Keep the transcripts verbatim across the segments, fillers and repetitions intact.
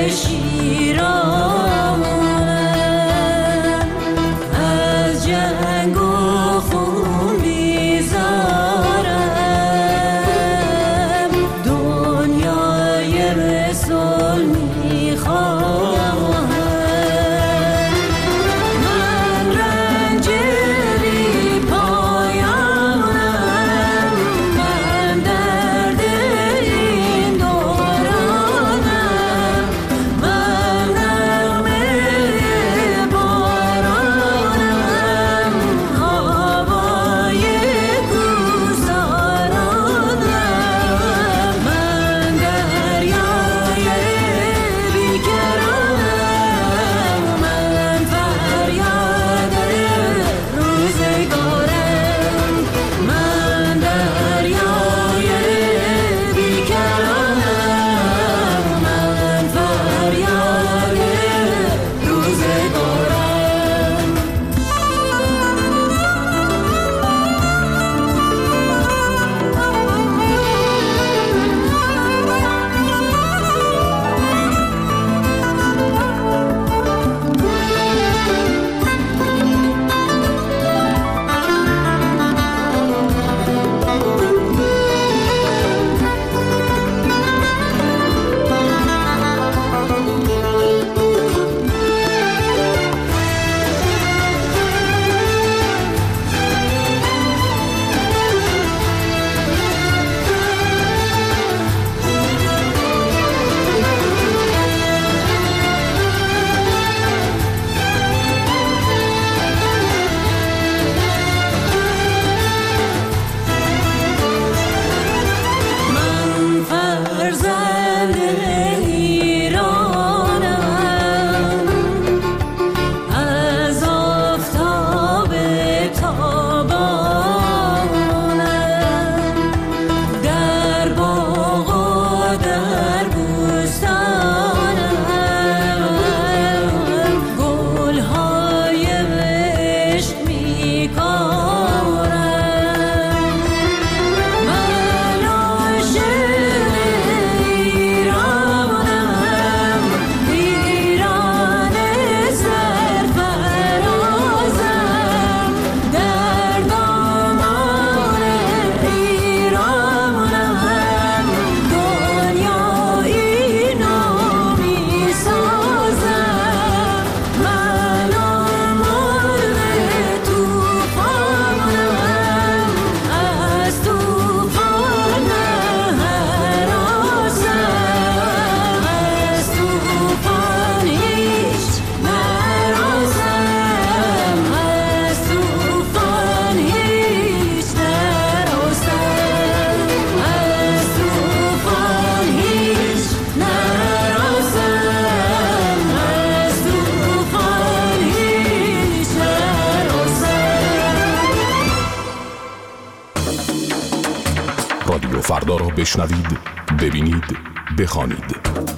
رادیو فردا را بشنوید، ببینید، بخوانید.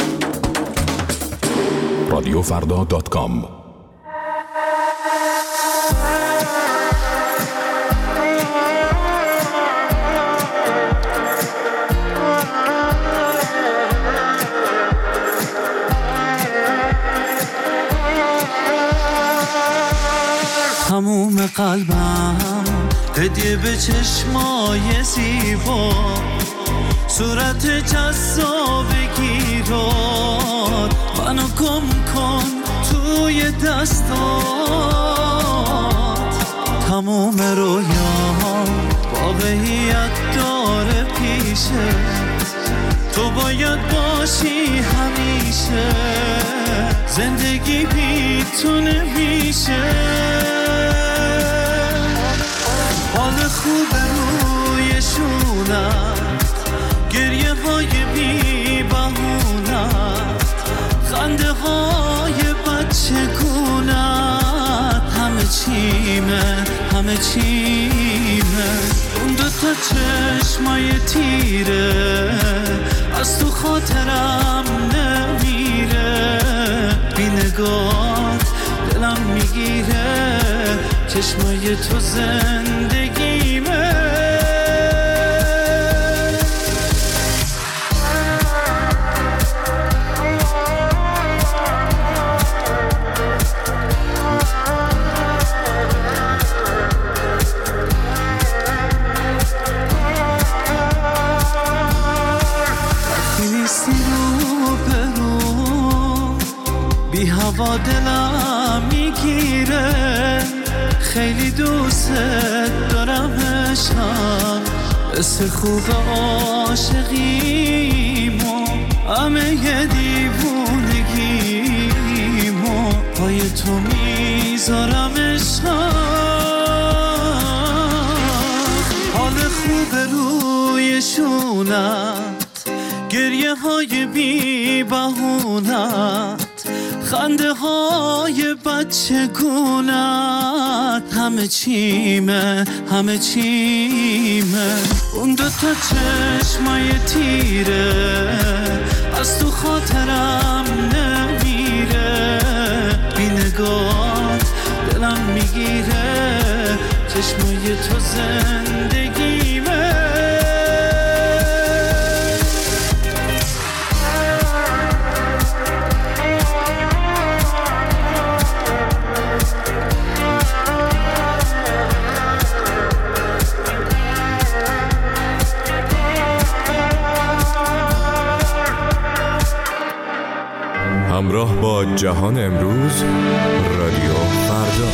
رادیو فردا دات کام. تموم قلبم هدیه به چشمای زیبا، صورت جذابگیرات، منو گم کن توی دستات. تموم رویام واقعیت داره پیشه، تو باید باشی همیشه، زندگی بی تو نمیشه. حال خوب روی شونت، گریه های بی بهونت، خنده های بچه گونت، همه چیمه همه چیمه. اون دوتا چشمای تیره از تو خاطرم نمیره، بی نگات دلم میگیره، چشمای تو زندگیمه. بی هوا دلم میگیره، خیلی دوست دارم عشقم، حس خوب عاشقیمو، همه ی دیوونگیمو پای تو میذارم عشقم. حال خوب روی شونت، گریه های بی بهونت، خنده های بچه گونت، همه چیمه همه چیمه. اون دوتا چشمای تیره از تو خاطرم نمیره، بی نگات دلم میگیره، چشمای تو زندگیمه. همراه با جهان امروز، رادیو فردا.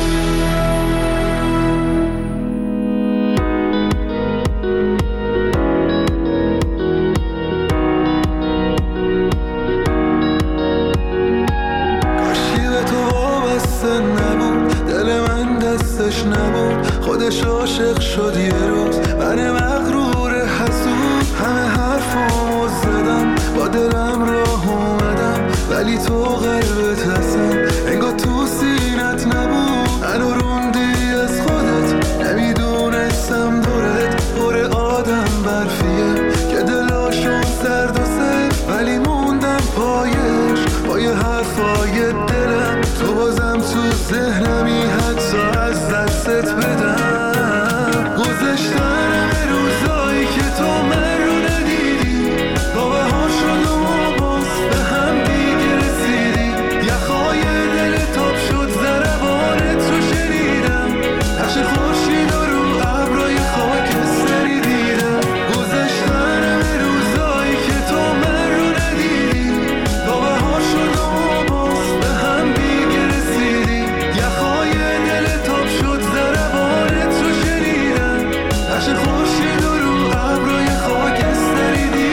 کاشی به تو وابسته نبود، دل من دستش نبود، خودش عاشق شد یه روز. من مغرور حسود همه حرفامو زدم، با دلم راه اومدم، ولی تو قلبت هستن انگار تو سینت نبود. منو روندی از خودت، نمیدونستم دورت پر آدم برفیه که دلاشون سرد و سفت، ولی موندم پایش پای حرفای دلم. تو بازم تو ذهنمی حتی از دستت بدم. گذشتن روزایی که تو من رو ندیدی، با بهار شد و باز به هم دیگه رسیدی. یخهای دل تاب شد ضربانت رو شنیدم، نقش خورشید رو ابرای خاکستری دیدم. گذشتن روزایی که تو من رو ندیدی، با بهار شد و باز به هم دیگه رسیدی. یخهای دل تاب شد ضربانت رو شنیدم، نقش خورشید رو ابرای خاکستری دیدم.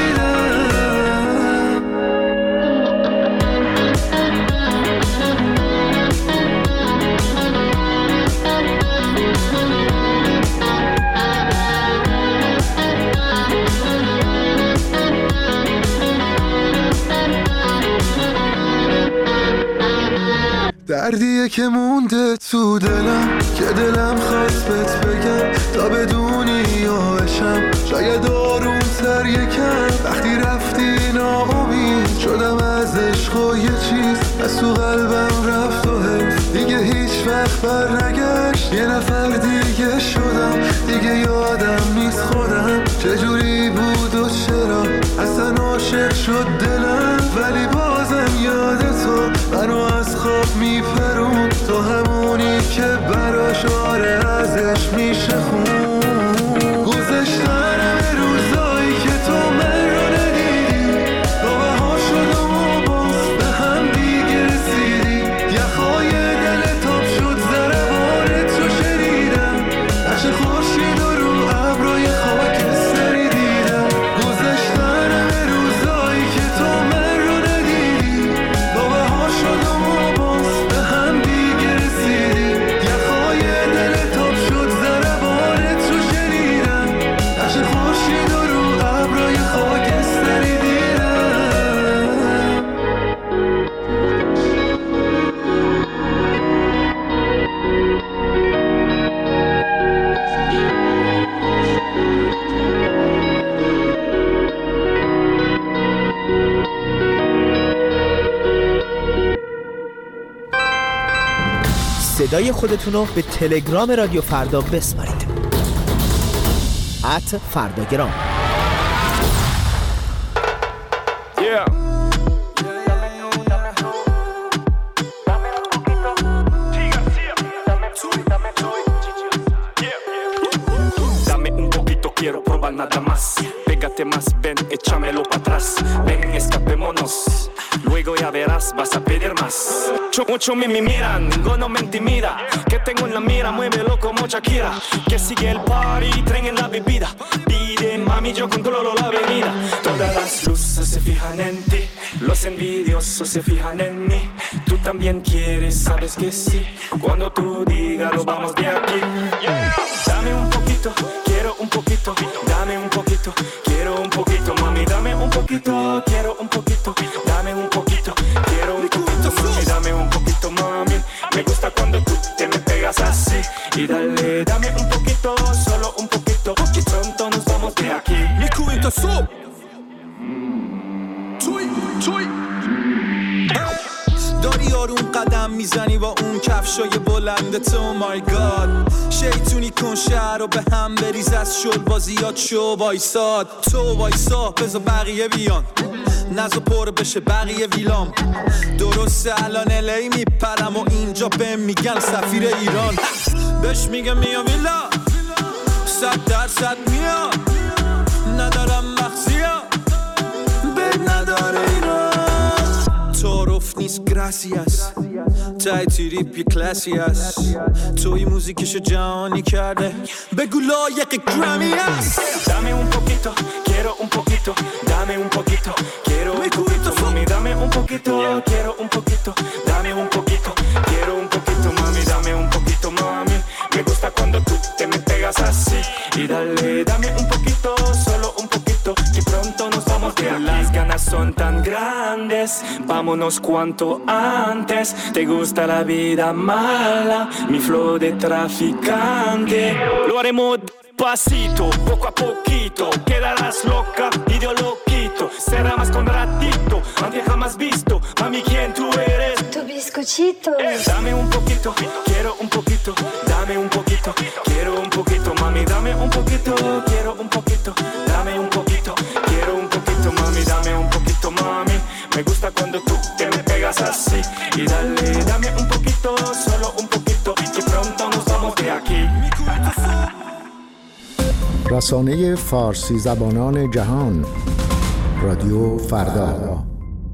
دردیه که مونده تو دلم، که دلم خواست بهت بگم تا بدونی یاشم. شاید آروم تر یکم وقتی رفتی، ناامید شدم از عشق و یه چیز از تو قلبم رفت و حیف دیگه هیچ وقت بر نگشت. یه نفر دیگه شدم، دیگه یادم نیست خودم چجوری بود و چرا اصلا عاشق شد دلم. ولی بازم یاد تو منو از خواب میپرون، تو همونی که براش آره ازش میشه خون. گذشتن روزایی که تو من رو ندیدی، با بهار شد و باز به هم دیگه رسیدی. یخهای دل تاب شد ضربانت رو شنیدم، نقش خورشید رو ابرای خاکستری دیدم. گذشتن روزایی که تو من رو ندیدی، با بهار شد و باز به هم دیگه رسیدی. یخهای دل تاب شد ضربانت رو شنیدم، نقش خورشید رو ابرای خاکستری دیدم. صدای خودتون رو به تلگرام رادیو فردا بسپارید. ات فرداگرام. Yeah. Dame un poquito, quiero probar nada más. Pégate más, ven, échamelo para atrás. Ven, escapémonos. Luego luego ya verás, vas a pedir más. Mucho, mucho me, me miran, ninguno me intimida. Que tengo en la mira, muévelo como Shakira. Que sigue el party, tren en la bebida. Pide mami, yo controlo la avenida. Todas las luces se fijan en ti, los envidiosos se fijan en mí. Tú también quieres, sabes que sí. Cuando tú digas, lo vamos de aquí. Yeah. Dame un poquito, quiero un poquito. Dame un poquito, quiero un poquito. Mami, dame un poquito, quiero un poquito. Dame un poquito, quiero un poquito. Mami, dame un poquito, mami. Me gusta cuando tú te me pegas así. Y dale, dame un poquito, solo un poquito. Y pronto nos vamos de aquí. Niku into soup. توی توی داری آروم قدم میزنی با اون کفشای بلندت. او مای گاد شیطونی کن شهر رو به هم بریز، از شل بازیات شو وایساد. تو وایسا بذار بقیه بیان، نزا پر بشه بقیه ویلام. درسته الان الی میپرم و اینجا به میگن سفیر ایران. بهش میگم میام ویلا صد درصد میام، ندارم مخزیا بد نداره اینا. تعارف نیست گراسیاس، تای تریپ یه کلاسی هست. توی موزیکشو جهانی کرده، بگو لایق گرامی هست. Dame un poquito, quiero un poquito. Dame un poquito, quiero un poquito. Mami, dame un poquito, quiero un poquito. Dame un poquito, quiero un poquito. Mami, dame un poquito, mami. Me gusta cuando tú te me pegas así. Y dale, dame un poquito, solo un poquito. Que pronto nos vamos de aquí. Las ganas son tan grandes, vámonos cuanto antes. Te gusta la vida mala, mi flow de traficante. Lo haremos pasito, poco a poquito. Quedarás loca y yo lo quito. Será más con ratito, antes jamás visto. Mami, ¿quién tú eres? Tu bizcochito. Eh, dame un poquito, quiero un poquito. Dame un poquito, quiero un poquito. Mami, dame un poquito, quiero un poquito. Dame un poquito, quiero un poquito. Mami, dame un poquito, mami. Me gusta cuando tú te me pegas así. Y dale, dame un poquito, solo un poquito. Que pronto nos vamos de aquí. رسانه فارسی زبانان جهان، رادیو فردا.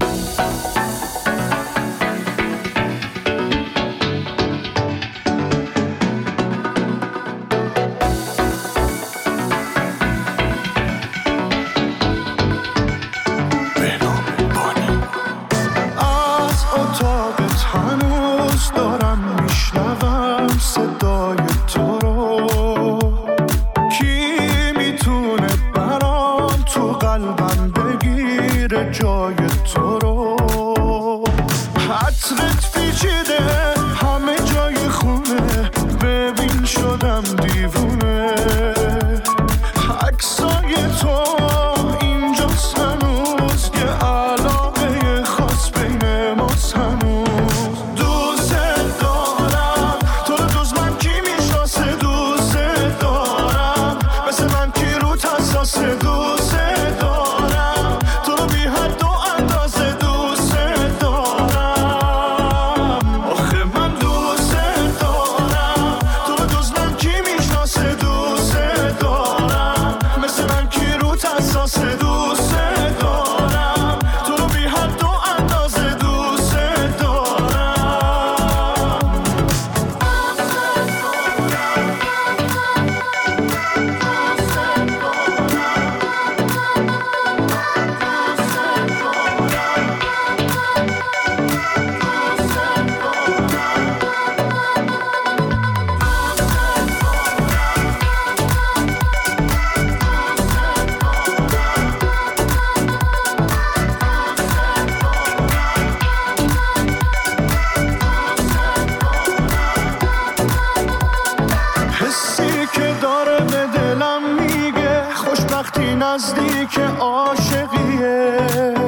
نزدیک عاشقیه،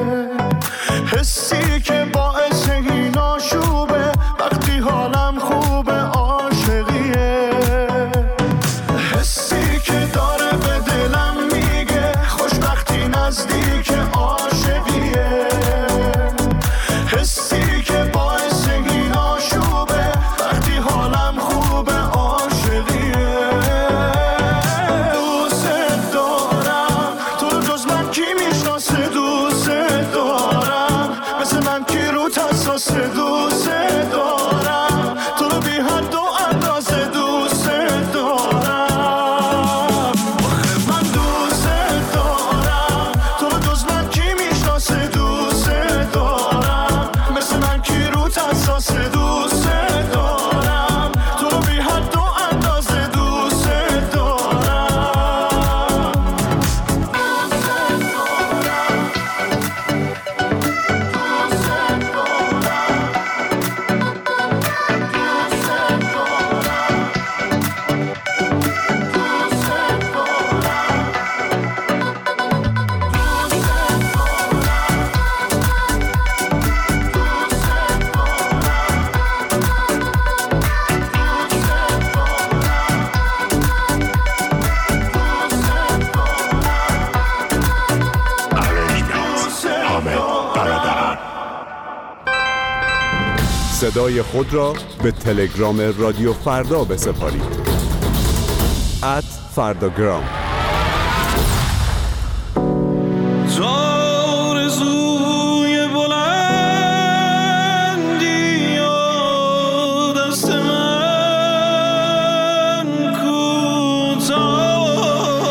حسی که باعث این آشوبه وقتی حالم خوبه. عاشقیه حسی که داره به دلم میگه خوشبختی نزدیک عاشقیه، حسی که باعث این آشوبه وقتی حالم خوبه. عاشقیه دوست دارم تو رو جز من کی میشناسه رو تساس دوست دارم، تو رو بی حد و اندازه دوست دارم. آخه من دوست دارم تو رو، جز من کی میشناسه دوست دارم، مثل من کی رو تساس دوست دارم، تو رو بی حد و اندازه دوست دارم. صدای خود را به تلگرام رادیو فردا بسپارید. ات فرداگرام. آرزوی بلندی و دست من کوتاه،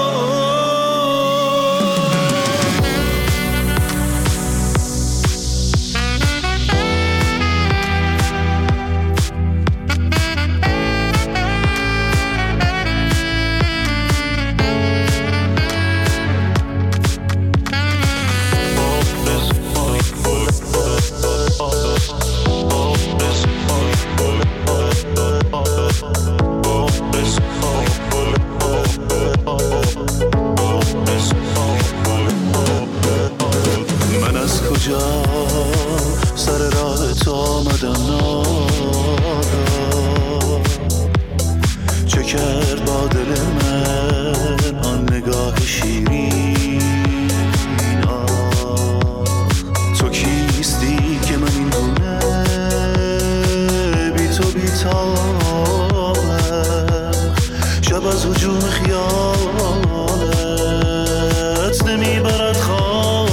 من از کجا سر راه تو آمدم ناگاه، چه کرد با دل من آن نگاه شیرین؟ آه تو کیستی که من این گونه بی تو بی تابم، شب از هجوم خیالت نمیبرد خوابم.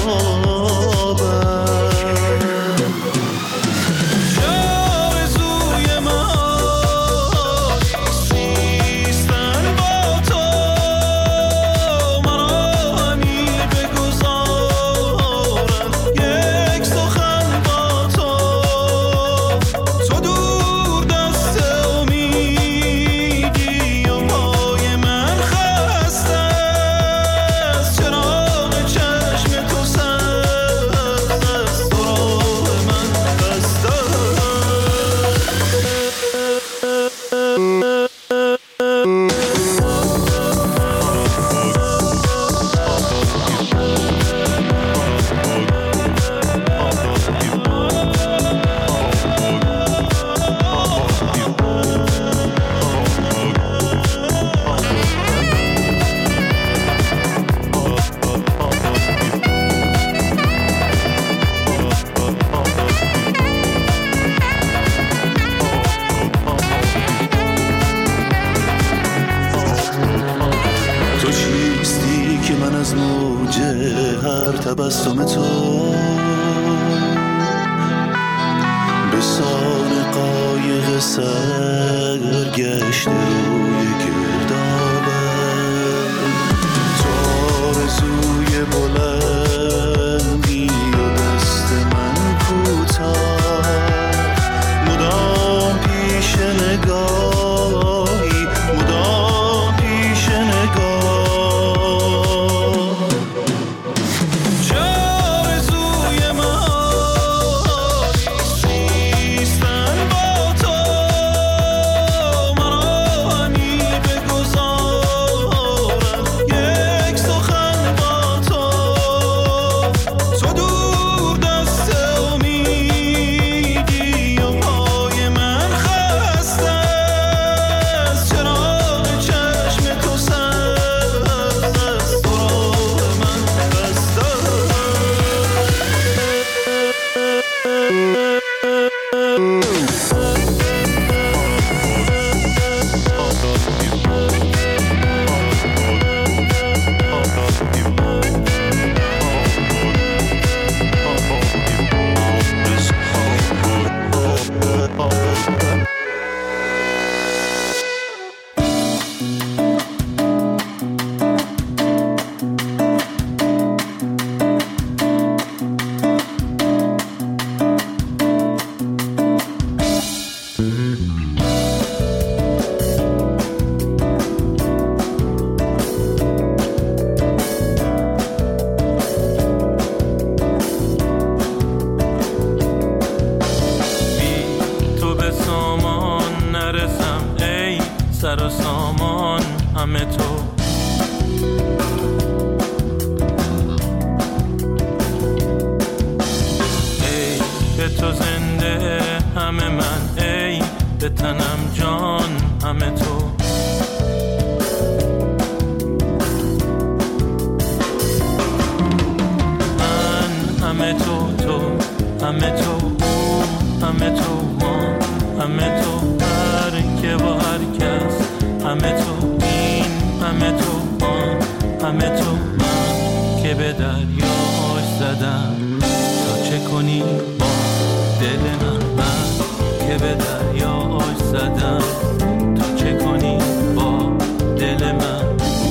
تبسم تو به سان قایق سرگشت روی گردابم، تو آرزوی بلندی و دست من کوتاه، مدام پیش نگاهی مدام پیش نگاه. چه سر و سامان همه تو. ای به تو زنده همه من، ای به تنم جان همه تو. همه تو تو، همه تو او، همه تو ما، همه تو هر که با هر کس، همه تو این، همه تو آن، همه تو من که به دریاش زدم. تا چه کنی با دل من، من که به دریاش زدم. تا چه کنی با دل من.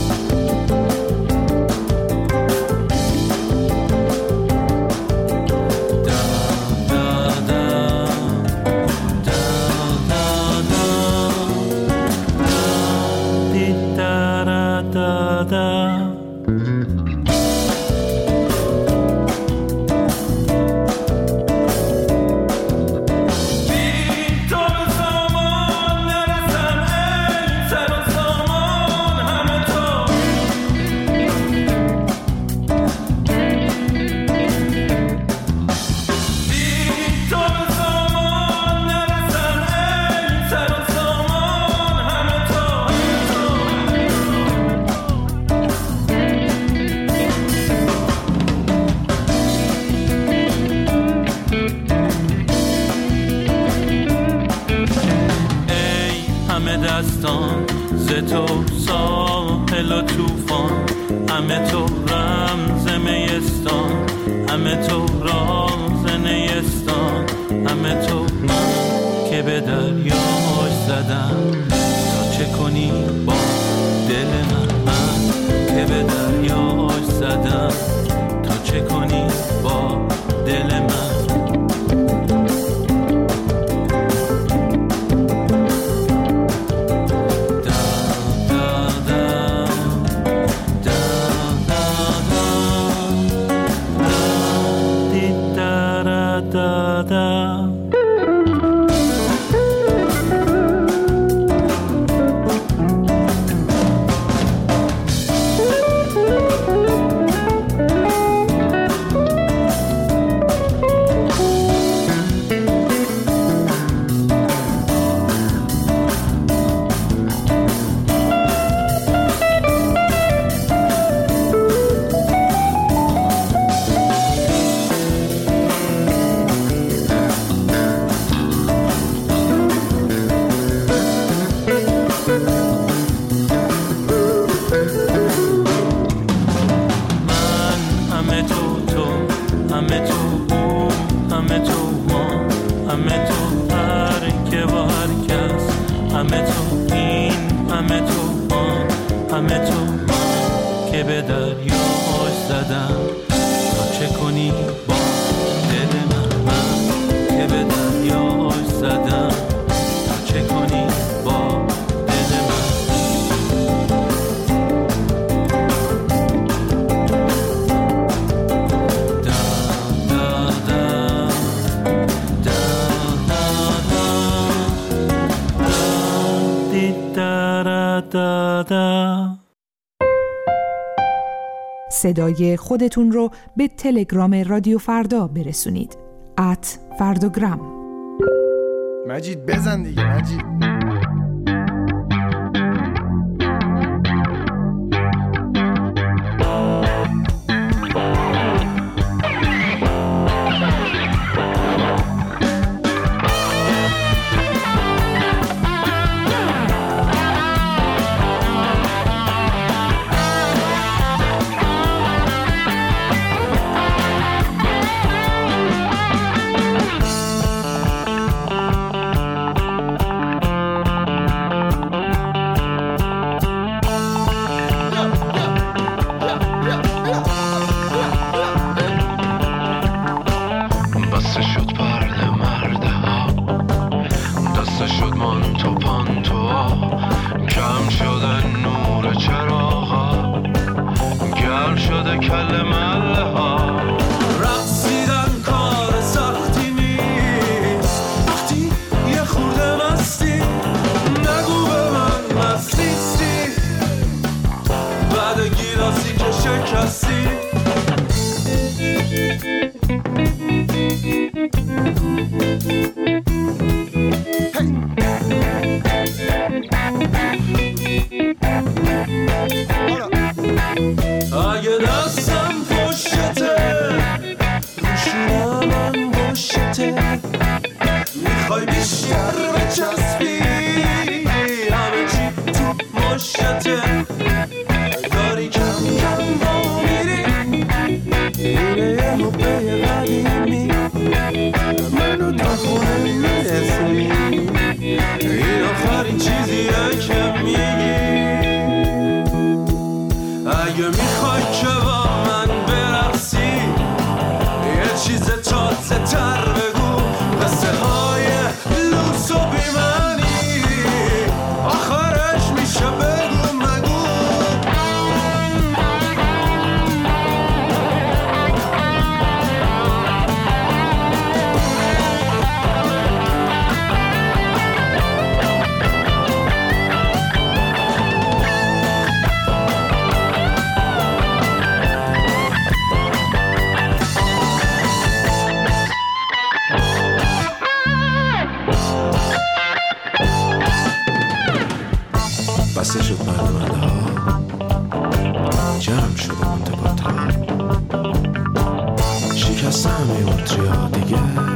دستان ز تو ساحل و توفان، همه تو رمز میستان، همه تو راز نیستان، همه تو من که به دریاش زدم. تا چه کنی با دل من، من که به دریاش زدم. تا چه کنی با دل من. صدای خودتون رو به تلگرام رادیو فردا برسونید. ات فرداگرام. مجید بزن دیگه مجید. نگو به من میخوای بیشتر بچسبی همه چی تو مشته داری کم کم با میری اینه یه حبه قدیمی منو تا خونه میرسونی این آخرین چیزیه که میگی اگه میخوای که با من برقصی یه چیز تازه تر بگو قصه های لوس و بیمنی آخرش میشه بگو مگو بسته شد پرونده ها جمع شده منتبات ها شکسته همه اتری ها دیگه